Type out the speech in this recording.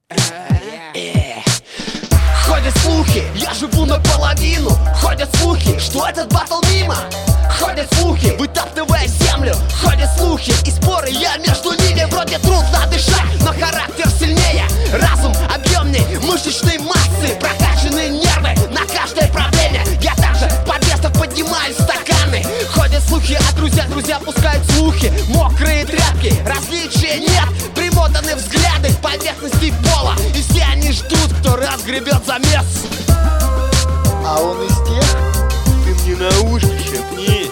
Ходят слухи, я живу наполовину. Ходят слухи, что этот батл мимо. Ходят слухи, вытаптывая землю. Ходят слухи и споры, я между ними. Вроде трудно дышать, но характер сильнее. Разум объемней, мышечные массы, прокачанные нервы на каждой проблеме. Я также в подъездах поднимаю стаканы. Ходят слухи, а друзья пускают слухи. Мокрые тряпки, различия нет. Примотаны взгляды к поверхности пола. И все они ждут, кто разгребет замес. А он из тех? Ты мне на ушко шепни.